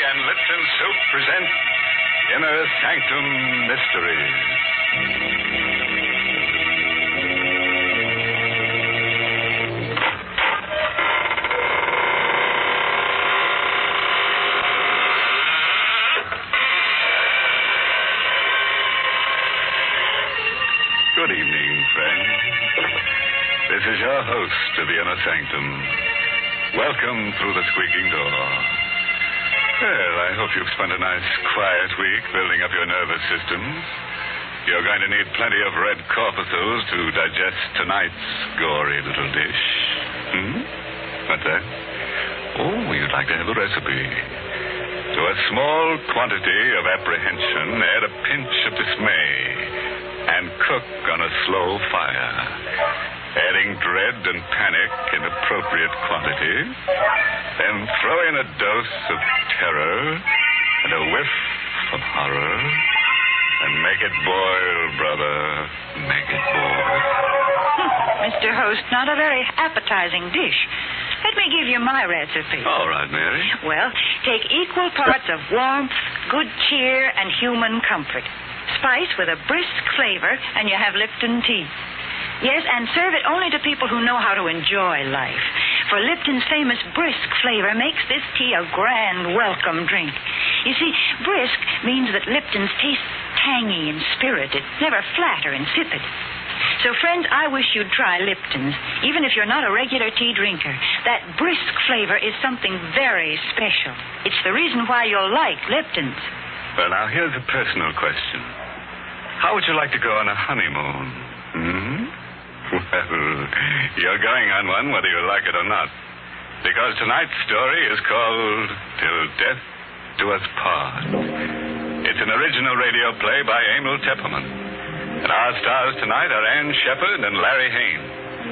and Lipton Soup present Inner Sanctum Mysteries. Good evening, friends. This is your host of the Inner Sanctum. Welcome through the squeaking door. Well, I hope you've spent a nice, quiet week building up your nervous systems. You're going to need plenty of red corpuscles to digest tonight's gory little dish. What's that? Oh, you'd like to have a recipe. To a small quantity of apprehension, add a pinch of dismay and cook on a slow fire, adding dread and panic in appropriate quantity. Then throw in a dose of terror and a whiff of horror, and make it boil, brother. Make it boil. Mr. Host, not a very appetizing dish. Let me give you my recipe. All right, Mary. Well, take equal parts of warmth, good cheer, and human comfort. Spice with a brisk flavor, and you have Lipton tea. Yes, and serve it only to people who know how to enjoy life. For Lipton's famous brisk flavor makes this tea a grand welcome drink. You see, brisk means that Lipton's tastes tangy and spirited, never flat or insipid. So, friends, I wish you'd try Lipton's, even if you're not a regular tea drinker. That brisk flavor is something very special. It's the reason why you'll like Lipton's. Well, now, here's a personal question. How would you like to go on a honeymoon? Well, you're going on one whether you like it or not. Because tonight's story is called Till Death Do Us Part. It's an original radio play by Emil Tepperman. And our stars tonight are Ann Shepard and Larry Haynes.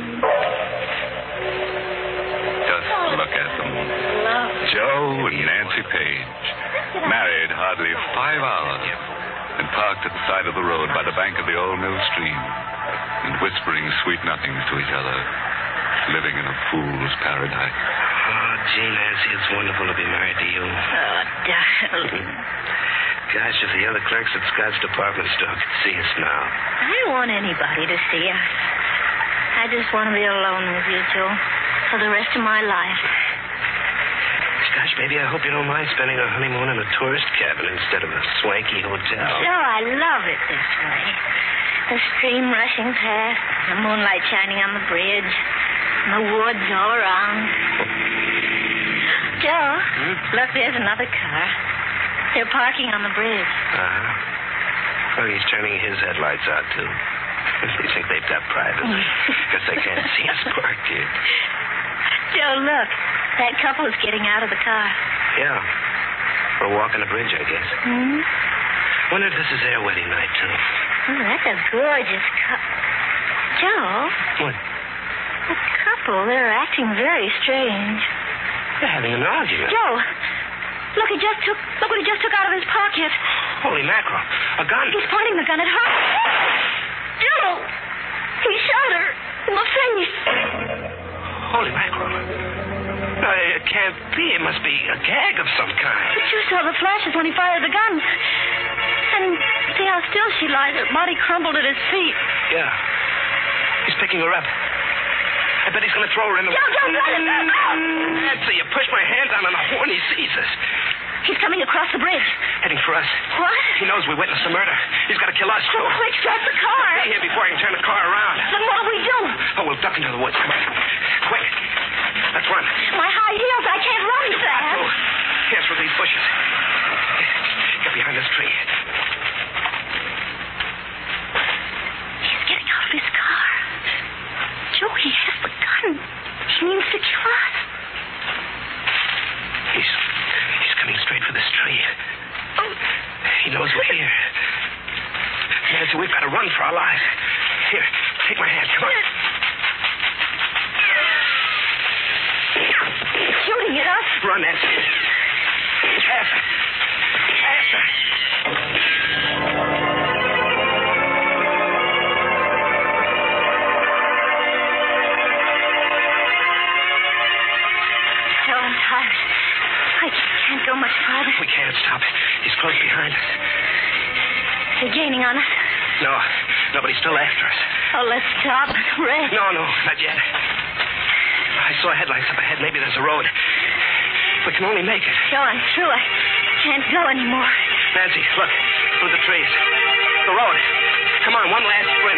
Just look at them. Joe and Nancy Page. Married hardly 5 hours, and parked at the side of the road by the bank of the old mill stream, and whispering sweet nothings to each other, living in a fool's paradise. Oh, gee, Nancy, it's wonderful to be married to you. Oh, darling. Gosh, if the other clerks at Scott's department store could see us now. I don't want anybody to see us. I just want to be alone with you, Joe, for the rest of my life. Gosh, baby, I hope you don't mind spending a honeymoon in a tourist cabin instead of a swanky hotel. Joe, I love it this way. The stream rushing past, the moonlight shining on the bridge, and the woods all around. Joe, look, there's another car. They're parking on the bridge. Uh-huh. Well, he's turning his headlights out, too. They think they've got privacy. Because they can't see us parked here. Joe, look. That couple is getting out of the car. Yeah. For a walk on the bridge, I guess. Wonder if this is their wedding night, too. Oh, that's a gorgeous couple. Joe? What? The couple, they're acting very strange. They're having an argument. Joe, look what he just took out of his pocket. Holy mackerel. A gun. He's pointing the gun at her. Joe! He shot her in the face. Holy mackerel. No, it can't be. It must be a gag of some kind. But you saw the flashes when he fired the gun. And see how still she lies. Her body crumbled at his feet. Yeah. He's picking her up. I bet he's going to throw her in the... Joe, let it go! Nancy, you push my hand down on the horn, he sees us. He's coming across the bridge. Heading for us. What? He knows we witnessed the murder. He's got to kill us, too. Oh, quick, stop the car. Stay here before I can turn the car around. Then what'll we do? Oh, we'll duck into the woods. Come on. Quick. Let's run. My high heels, I can't run fast. Oh, here through these bushes. Get behind this tree. He's getting out of his car. Joe, he has the gun. He means to kill us. He's coming straight for this tree. Oh. He knows we're here. Nancy, we've got to run for our lives. Here, take my hand. Come on. He's shooting at us. Run, Nancy. Faster. Faster. Joe, I'm tired. I can't can't go much farther. We can't stop. He's close behind us. Is he gaining on us? No, but he's still after us. Oh, let's stop. Rest. No, not yet. I saw headlights up ahead. Maybe there's a road. We can only make it. Joe, I'm through. I can't go anymore. Nancy, look. Through the trees. The road. Come on, one last sprint.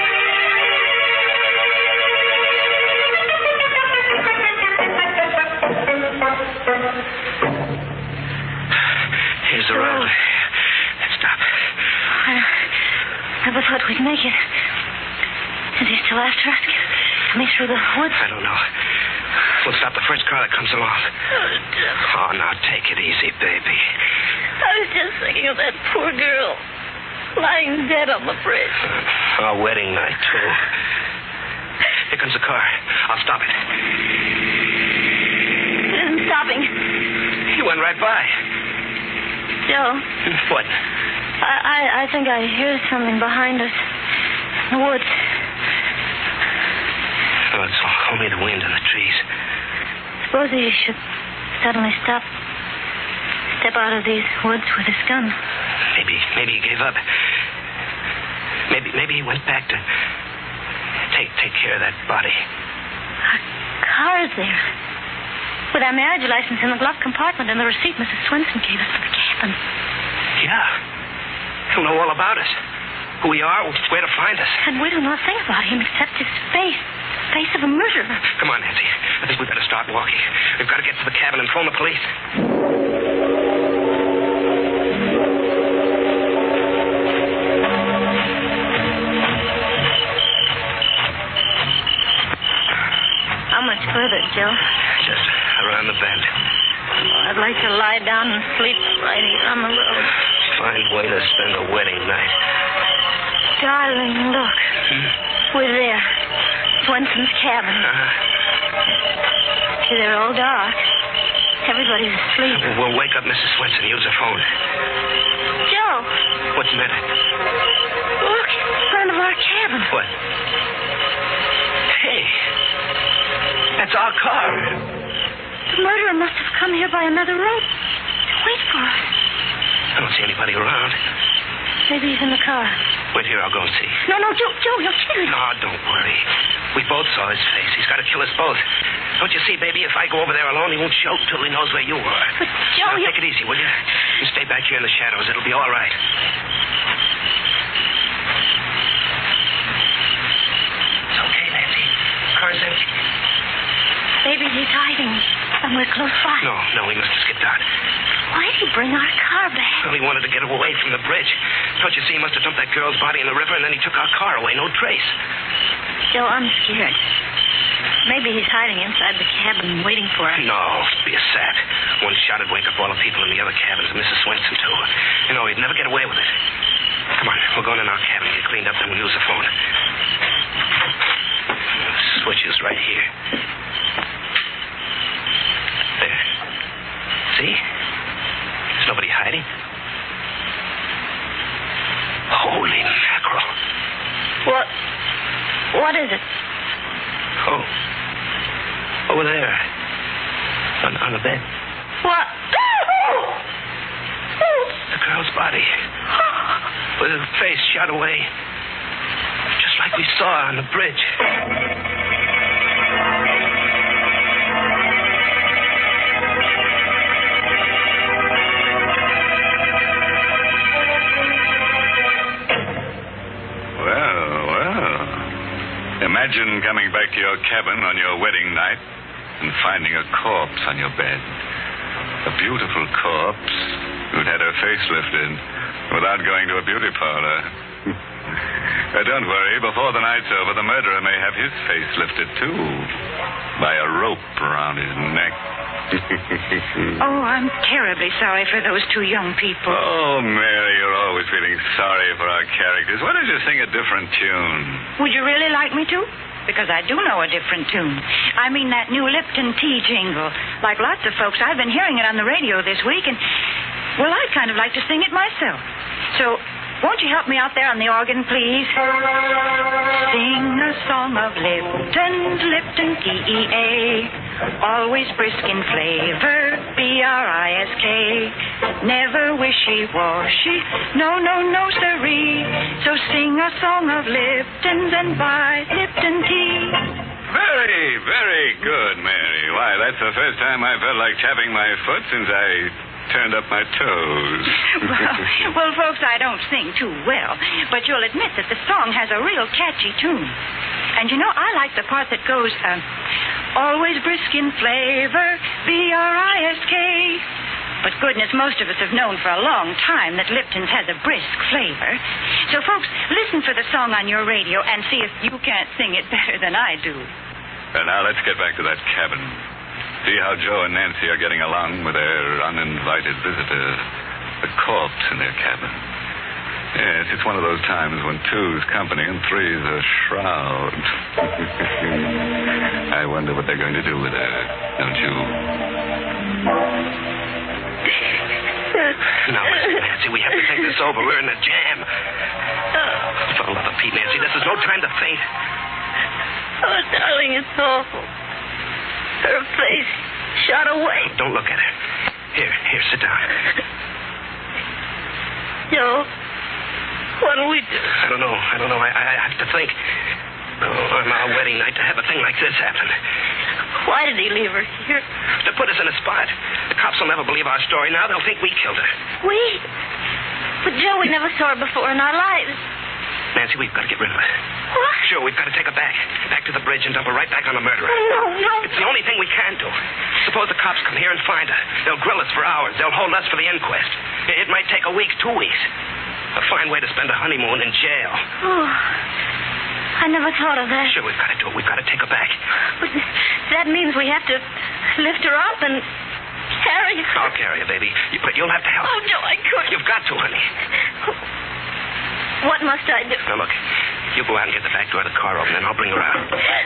Here's the road. Let's stop. I never thought we'd make it. Is he still after us? Coming through the woods? I don't know. We'll stop the first car that comes along. Oh, now take it easy, baby. I was just thinking of that poor girl lying dead on the bridge. Our wedding night, too. Here comes a car. I'll stop it. It isn't stopping. He went right by. Joe. What? I think I hear something behind us. In the woods. Oh, it's only the wind and the trees. Suppose he should suddenly step out of these woods with his gun. Maybe he gave up. Maybe he went back to take care of that body. Our car's there. With our marriage license in the glove compartment and the receipt Mrs. Swenson gave us for the cabin. Yeah. He'll know all about us. Who we are, where to find us. And we don't know a thing about him except his face. The face of a murderer. Come on, Nancy. I think we better start walking. We've got to get to the cabin and phone the police. How much further, Joe? Just around the bend. Oh, I'd like to lie down and sleep right here on the road. Fine way to spend a wedding night. Darling, look. We're there. Swenson's cabin. See, they're all dark. Everybody's asleep. We'll wake up Mrs. Swenson. Use her phone. Joe. What's the matter? Look, in front of our cabin. What? Hey. That's our car. The murderer must have come here by another road to wait for us. I don't see anybody around. Maybe he's in the car. Wait here, I'll go and see. No, Joe, you'll kill him. No, don't worry. We both saw his face. He's got to kill us both. Don't you see, baby, if I go over there alone, he won't choke till he knows where you are. But, Joe, now, take it easy, will you? You stay back here in the shadows. It'll be all right. It's okay, Nancy. Car's empty. Maybe he's hiding somewhere close by. No, we must have skipped out. Why did he bring our car back? Well, he wanted to get away from the bridge. Don't you see, he must have dumped that girl's body in the river, and then he took our car away. No trace. Joe, I'm scared. Maybe he's hiding inside the cabin waiting for us. No, be a sap. One shot would wake up all the people in the other cabins, and Mrs. Swenson, too. You know, he'd never get away with it. Come on, we'll go in our cabin, get cleaned up, then we'll use the phone. The switch is right here. There. See? There's nobody hiding. Holy mackerel. What is it? Oh. Over there. On the bed. What? The girl's body. With her face shot away. Just like we saw on the bridge. Imagine coming back to your cabin on your wedding night and finding a corpse on your bed. A beautiful corpse who'd had her face lifted without going to a beauty parlor. Don't worry, before the night's over, the murderer may have his face lifted, too, by a rope around his neck. Oh, I'm terribly sorry for those two young people. Oh, Mary, you're always feeling sorry for our characters. Why don't you sing a different tune? Would you really like me to? Because I do know a different tune. I mean that new Lipton tea jingle. Like lots of folks, I've been hearing it on the radio this week, and, well, I'd kind of like to sing it myself. So, won't you help me out there on the organ, please? Sing a song of Lipton's Lipton Tea. Always brisk in flavor, B-R-I-S-K. Never wishy-washy, no, siree. So sing a song of Lipton's and buy Lipton tea. Very, very good, Mary. Why, that's the first time I felt like tapping my foot since I turned up my toes. well, folks, I don't sing too well, but you'll admit that the song has a real catchy tune. And you know, I like the part that goes, always brisk in flavor, B-R-I-S-K. But goodness, most of us have known for a long time that Lipton's has a brisk flavor. So, folks, listen for the song on your radio and see if you can't sing it better than I do. Now, let's get back to that cabin. See how Joe and Nancy are getting along with their uninvited visitor, the corpse in their cabin. Yes, it's one of those times when two's company and three's a shroud. I wonder what they're going to do with her, don't you? Now, listen, Nancy, we have to think this over. We're in a jam. For the love of Pete, Nancy, this is no time to faint. Oh, darling, it's awful. Her face shot away. Don't look at her. Here, sit down. Joe, what'll we do? I don't know. I have to think. On our wedding night to have a thing like this happen. Why did he leave her here? To put us in a spot. The cops will never believe our story now. They'll think we killed her. We? But, Joe, we never saw her before in our lives. Nancy, we've got to get rid of her. What? Sure, we've got to take her back to the bridge and dump her right back on the murderer. No. It's the only thing we can do. Suppose the cops come here and find her. They'll grill us for hours. They'll hold us for the inquest. It might take a week, 2 weeks. A fine way to spend a honeymoon in jail. Oh, I never thought of that. Sure, we've got to do it. We've got to take her back. But that means we have to lift her up and carry her. I'll carry her, baby. But you'll have to help. Oh, no, I couldn't. You've got to, honey. What must I do? Now, look, you go out and get the back door of the car open, and I'll bring her out.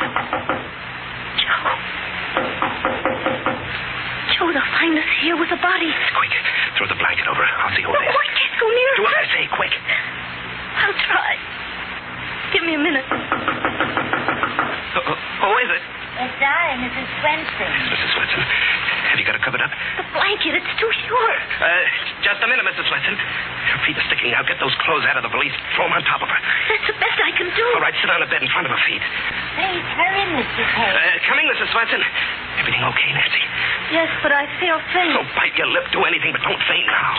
Joe, they'll find us here with the body. Quick, throw the blanket over her. I'll see who it is. I can't go near her. Do what I say, quick. I'll try. Give me a minute. Who is it? It's I, Mrs. Swenson. Mrs. Swenson. Have you got her covered up? The blanket, it's too short. Just a minute, Mrs. Swenson. Her feet are sticking out. Get those clothes out of the valise. Throw them on top of her. That's the best I can do. All right, sit on the bed in front of her feet. Please, hurry, Mr. Page. Coming, Mrs. Swenson. Everything okay, Nancy? Yes, but I feel faint. Oh, bite your lip. Do anything, but don't faint now.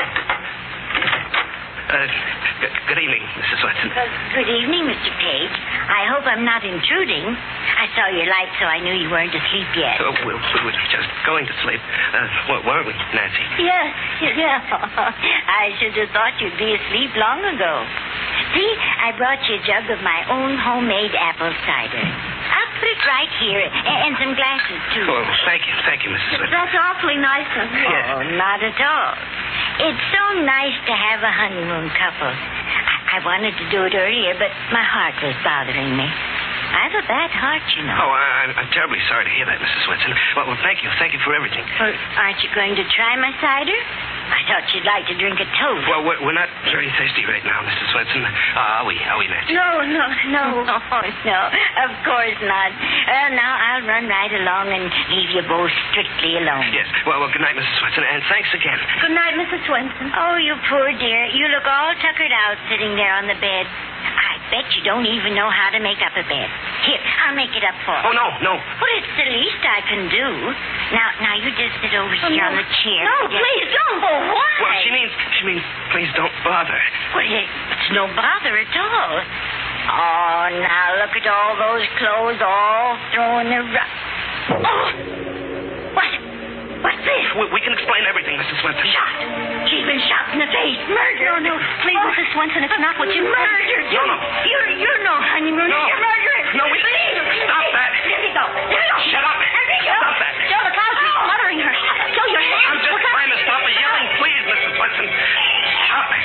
Good evening, Mrs. Swenson. Good evening, Mr. Page. I hope I'm not intruding. I saw your light, so I knew you weren't asleep yet. We were just going to sleep. Weren't we, Nancy? Yes. I should have thought you'd be asleep long ago. See, I brought you a jug of my own homemade apple cider. I'll put it right here, and some glasses, too. Oh, thank you, Mrs. Swenson. That's awfully nice of you. Yes. Oh, not at all. It's so nice to have a honeymoon couple. I wanted to do it earlier, but my heart was bothering me. I have a bad heart, you know. Oh, I'm terribly sorry to hear that, Mrs. Swenson. Well, thank you. Thank you for everything. Well, aren't you going to try my cider? I thought you'd like to drink a toast. Well, we're not very thirsty right now, Mrs. Swenson. Are we, Nancy? No. Oh, no. Of course not. Now I'll run right along and leave you both strictly alone. Yes. Well, good night, Mrs. Swenson, and thanks again. Good night, Mrs. Swenson. Oh, you poor dear. You look all tuckered out sitting there on the bed. I bet you don't even know how to make up a bed. Here, I'll make it up for you. Oh, no. Well, it's the least I can do. Now you just sit over here on the chair. No, please don't. Oh, why? Well, she means, please don't bother. Well, it's no bother at all. Oh, now look at all those clothes all thrown in the Oh! What's this? We can explain everything, Mrs. Swenson. Shot. She's been shot in the face. Murdered. No. Please, Mrs. Swenson, it's not what you murdered. No. You're no honeymooner. No. You're murdering. No, please. Stop that. Let me go. Shut up. Let me go. Stop that. Joe, the clown's smothering her. Joe, your hand. I'm just trying to stop the yelling. Please, Mrs. Swenson. Stop it.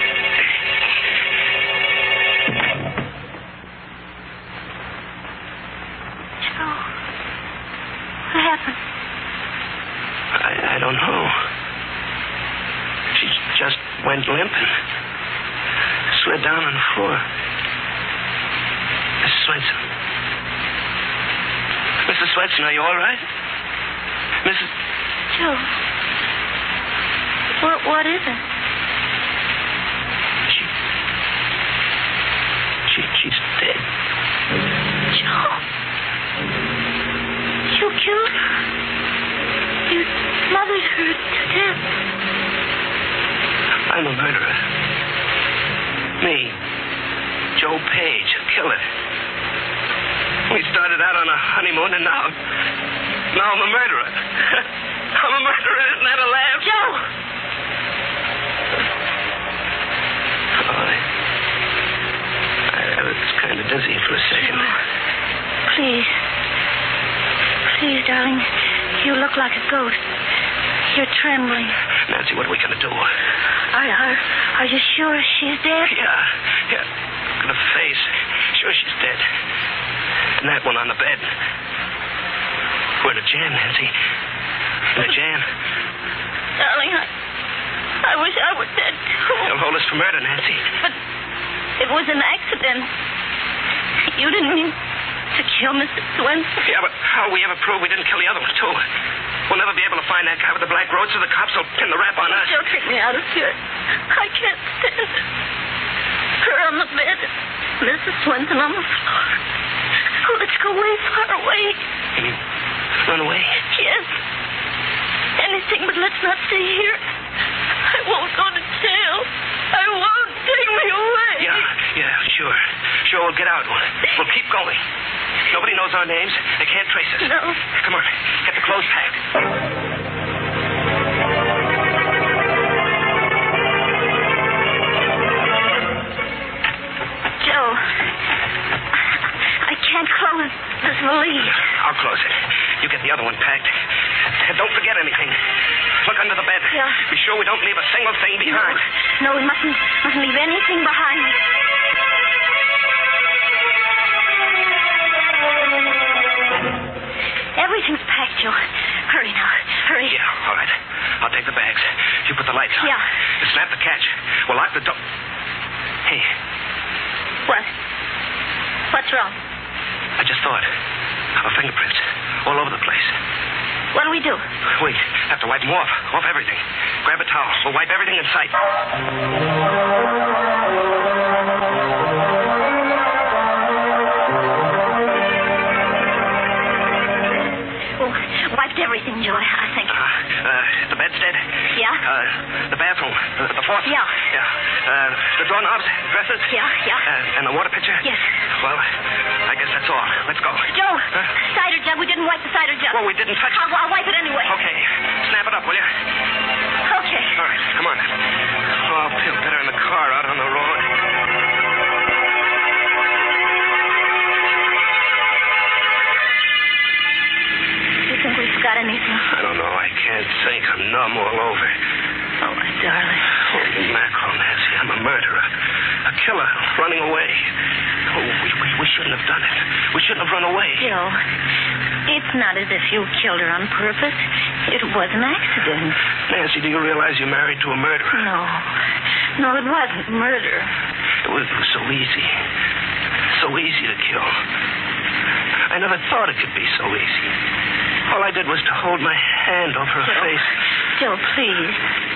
Joe, what happened? I don't know. She just went limp and slid down on the floor. Mrs. Swenson. Mrs. Swenson, are you all right? Mrs. Joe. What is it? She's dead. Joe. You killed her. You smothered her to death. I'm a murderer. Me, Joe Page, a killer. We started out on a honeymoon, and now I'm a murderer. I'm a murderer. Isn't that a laugh? Joe! I was kind of dizzy for a second. Joe, please. Please, darling. You look like a ghost. You're trembling. Nancy, what are we going to do? Are you sure she's dead? Yeah. Look at her face. Sure she's dead. And that one on the bed. We're in a jam, Nancy. In a jam. Darling, I wish I were dead, too. They'll hold us for murder, Nancy. But it was an accident. You didn't mean to kill Mrs. Swenson. Yeah, but how will we ever prove we didn't kill the other one, too? We'll never be able to find that guy with the black road, so the cops will pin the rap on us. Joe, take me out of here. I can't stand it. Her on the bed. Mrs. Swenson on the floor. Oh, let's go way far away. You mean run away? Yes. Anything, but let's not stay here. I won't go to jail. I won't. Take me away. Yeah, sure. Sure, we'll get out. We'll keep going. Nobody knows our names. They can't trace us. No. Come on. Get the clothes packed. Joe, I can't close this valise. I'll close it. You get the other one packed. And don't forget anything. Look under the bed. Yeah. Be sure we don't leave a single thing behind. No, we mustn't leave anything behind. Everything's packed, Joe. Hurry now. Hurry. Yeah, all right. I'll take the bags. You put the lights on. Yeah. And snap the catch. We'll lock the door. Hey, What? What's wrong? I just thought. Our fingerprints. All over the place. What do we do? Wait. Have to wipe them off. Off everything. Grab a towel. We'll wipe everything in sight. Oh, wiped everything, Joe, I think. The bedstead? Yeah? The bathroom? The faucet? Yeah. Yeah. The doorknobs? Dressers? Yeah. And the water pitcher? Yes. Well, I guess that's all. Let's go. Joe, cider jug. We didn't wipe the cider jug. Well, we didn't touch it. I'll wipe it anyway. Okay. Snap it up, will you? Okay. All right. Come on. Oh, I'll feel better in the car out on the road. You think we've got anything? I don't know. I can't think. I'm numb all over. Oh, my darling. Holy mackerel, Nancy. I'm a murderer. A killer running away. Oh, we shouldn't have done it. We shouldn't have run away. Joe, it's not as if you killed her on purpose. It was an accident. Nancy, do you realize you're married to a murderer? No, it wasn't murder. It was so easy. So easy to kill. I never thought it could be so easy. All I did was to hold my hand over her face. Joe, please.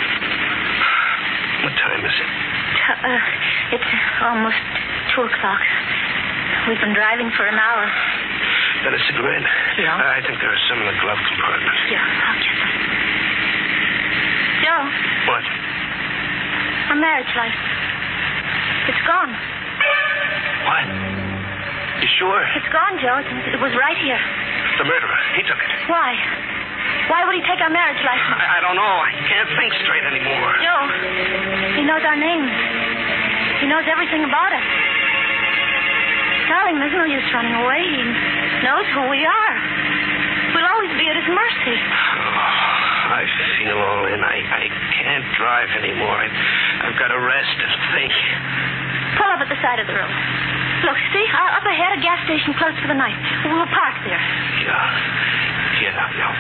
What time is it? It's almost 2 o'clock. We've been driving for an hour. Got a cigarette? Yeah. I think there are some in the glove compartment. Yeah, I'll get them. Joe. What? Our marriage license. It's gone. What? You sure? It's gone, Joe. It was right here. The murderer. He took it. Why? Why would he take our marriage license? I don't know. I can't think straight anymore. Joe, he knows our names. He knows everything about us. Darling, there's no use running away. He knows who we are. We'll always be at his mercy. Oh, I feel all in. I can't drive anymore. I've got to rest and think. Pull up at the side of the road. Look, see? Up ahead, a gas station close to the night. We'll park there. Yeah.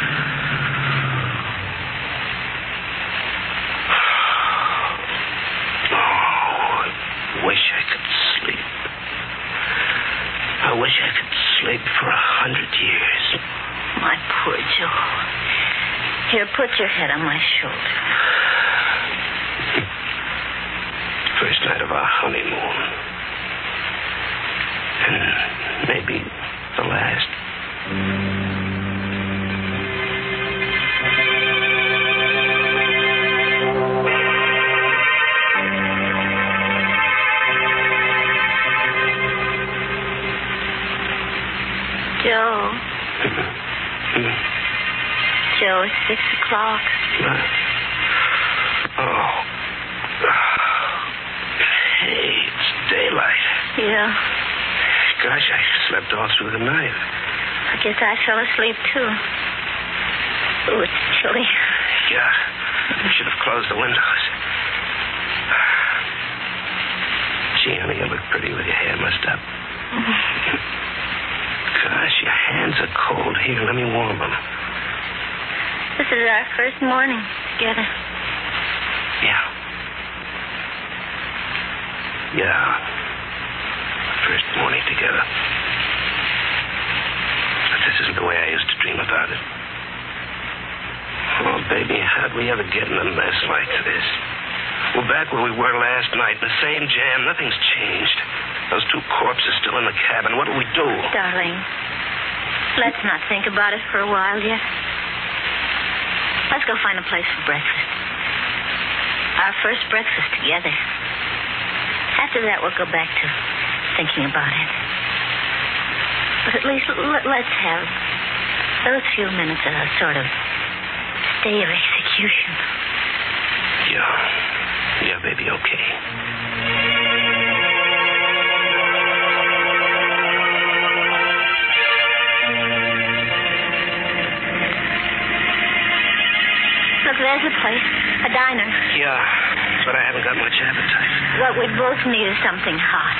Oh, I wish I could sleep. I wish I could sleep for 100 years. poor Joe. Here, put your head on my shoulder. First night of our honeymoon. And maybe the last. Joe. Joe, it's 6 o'clock. Oh. Hey, it's daylight. Yeah. Gosh, I slept all through the night. I guess I fell asleep, too. Oh, it's chilly. Yeah. You should have closed the windows. Gee, honey, you look pretty with your hair mussed up. Gosh, your hands are cold. Here, let me warm them. This is our first morning together. Yeah. Yeah. First morning together. But this isn't the way I used to dream about it. Oh, baby, how'd we ever get in a mess like this? We're back where we were last night, the same jam. Nothing's changed. Those two corpses still in the cabin. What'll we do? Darling, let's not think about it for a while yet. Let's go find a place for breakfast. Our first breakfast together. After that, we'll go back to thinking about it. But at least let's have those few minutes of a sort of day of execution. Yeah, baby, okay. Look, there's a place. A diner. Yeah, but I haven't got much appetite. What we both need is something hot.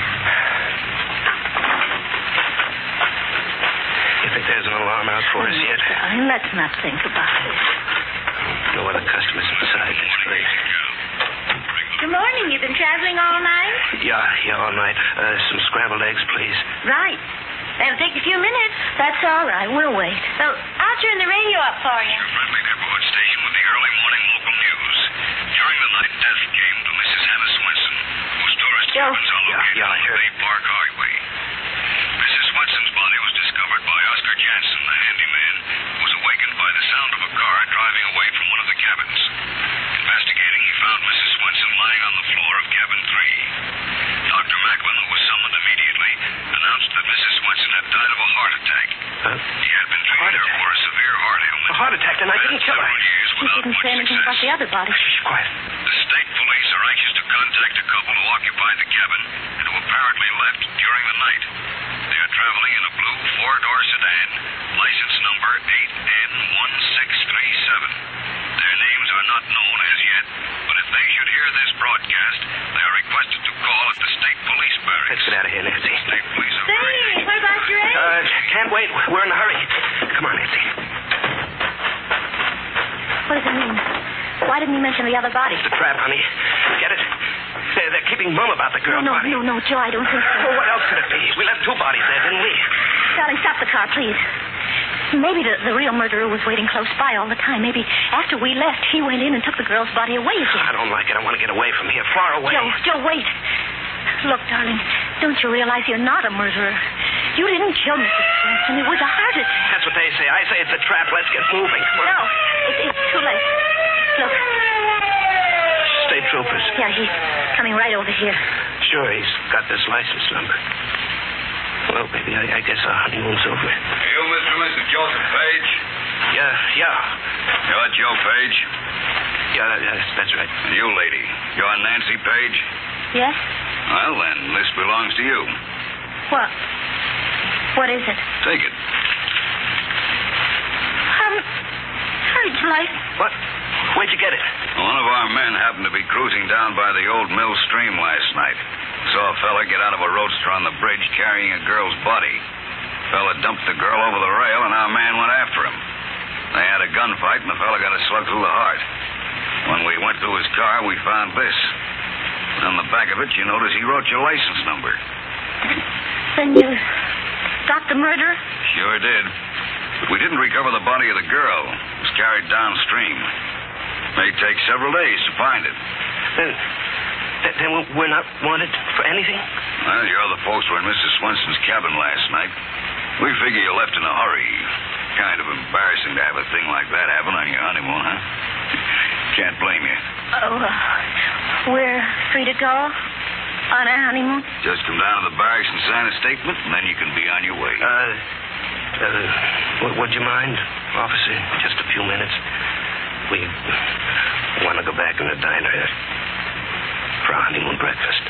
You think there's an alarm out for us yet? Darling, let's not think about it. No other customers inside. That's great. Good morning. You've been traveling all night? Yeah, all night. Some scrambled eggs, please. Right. That'll take a few minutes. That's all right. We'll wait. Well, I'll turn the radio up for you. Your friendly neighborhood station with the early morning local news. During the night, death came to Mrs. Hannah Swenson, whose tourist Joe. cabins are located I on the heard. Bay Park Highway. Mrs. Swenson's body was discovered by Oscar Jansen, the handyman, who was awakened by the sound of a car driving away from one of the cabins. Investigating, he found Mrs. Swenson lying on the floor of cabin 3. Dr. Macklin, who was summoned immediately, announced that Mrs. Swenson had died of a heart attack. He had been treating her for a severe heart ailment. A heart attack, then I didn't kill her. Several years She without didn't much say anything about success. the other body. Shh, quiet. The state police are anxious to contact a couple who occupied the cabin and who apparently left during the night. They are traveling in a blue four-door sedan, license number 8N1637. Their names are not known as yet, but if they should hear this broadcast, they are requested to call at the state police barracks. Let's get out of here, Nancy. State police are very Say, what about your egg? Can't wait. We're in a hurry. Come on, Nancy. What does it mean? Why didn't you mention the other body? The trap, honey. Get it? They're keeping mum about the girl's body. No, Joe, I don't think so. Well, what else could it be? We left two bodies there, didn't we? Darling, stop the car, please. Maybe the real murderer was waiting close by all the time. Maybe after we left, he went in and took the girl's body away again. I don't like it. I want to get away from here, far away. Joe, wait. Look, darling, don't you realize you're not a murderer? You didn't kill Mrs. Swenson. It was a heart attack. That's what they say. I say it's a trap. Let's get moving. No, it's too late. Look. State troopers. Yeah, he's coming right over here. Sure, he's got this license number. Well, baby, I guess our honeymoon's over. You, Mr. and Mrs. Joseph Page? Yeah. You're Joe Page? Yeah, that's right. And you, lady, you're Nancy Page? Yes? Well, then, this belongs to you. What? What is it? Take it. Hurry, life. What? Where'd you get it? One of our men happened to be cruising down by the old mill stream last night. Saw a fella get out of a roadster on the bridge carrying a girl's body. Fella dumped the girl over the rail, and our man went after him. They had a gunfight, and the fella got a slug through the heart. When we went through his car, we found this. On the back of it, you notice he wrote your license number. Then you got the murderer? Sure did. We didn't recover the body of the girl. It was carried downstream. May take several days to find it. Then we're not wanted for anything? Well, your other folks were in Mrs. Swenson's cabin last night. We figure you left in a hurry. Kind of embarrassing to have a thing like that happen on your honeymoon, huh? Can't blame you. Oh, we're free to go on our honeymoon? Just come down to the barracks and sign a statement, and then you can be on your way. Would you mind, officer? Just a few minutes. We want to go back in the diner for our honeymoon breakfast.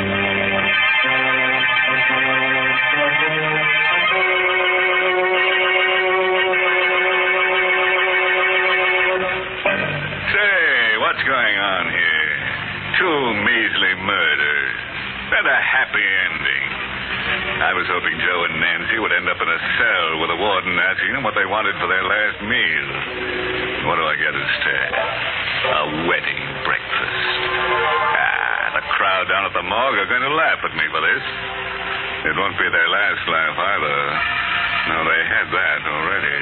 Say, what's going on here? 2 measly murders. And a happy ending. I was hoping Joe and Nancy would end up in a cell with a warden asking them what they wanted for their last meal. What do I get instead? A wedding breakfast. The crowd down at the morgue are going to laugh at me for this. It won't be their last laugh either. No, they had that already.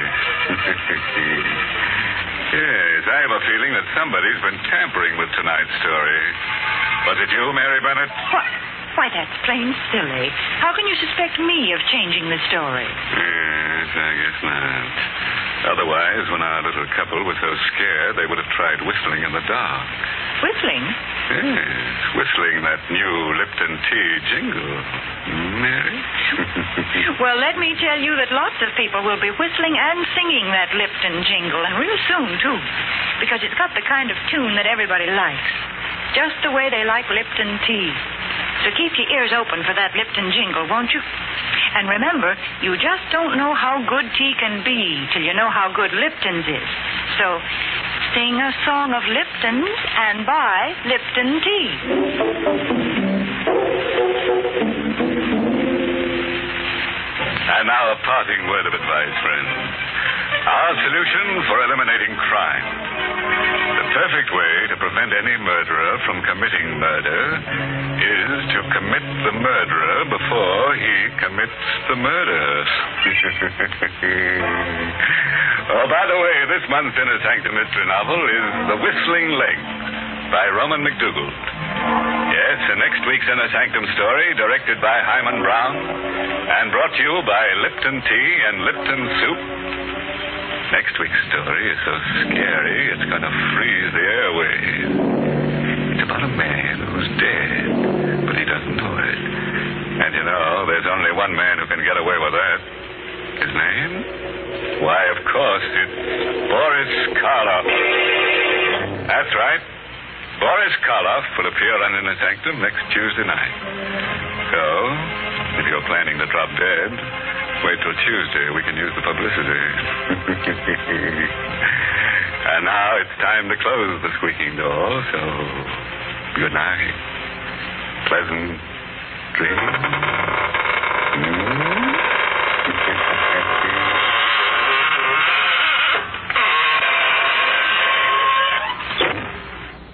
Yes, I have a feeling that somebody's been tampering with tonight's story. Was it you, Mary Bennett? What? Why, that's plain silly. How can you suspect me of changing the story? Yes, I guess not. Otherwise, when our little couple was so scared, they would have tried whistling in the dark. Whistling? Yes, whistling that new Lipton tea jingle. Mary? Well, let me tell you that lots of people will be whistling and singing that Lipton jingle, and real soon, too, because it's got the kind of tune that everybody likes, just the way they like Lipton tea. So keep your ears open for that Lipton jingle, won't you? And remember, you just don't know how good tea can be till you know how good Lipton's is. So sing a song of Lipton's and buy Lipton tea. And now a parting word of advice, friends. Our solution for eliminating crime. The perfect way to prevent any murderer from committing murder is to commit the murderer before he commits the murder. Oh, by the way, this month's Inner Sanctum mystery novel is The Whistling Leg by Roman McDougall. Yes, next week's Inner Sanctum story, directed by Hyman Brown and brought to you by Lipton Tea and Lipton Soup. Next week's story is so scary, it's going to freeze the airwaves. It's about a man who's dead, but he doesn't know it. And you know, there's only one man who can get away with that. His name? Why, of course, it's Boris Karloff. That's right. Boris Karloff will appear on Inner Sanctum next Tuesday night. So, if you're planning to drop dead, wait till Tuesday. We can use the publicity. And now it's time to close the squeaking door, so good night. Pleasant dreams.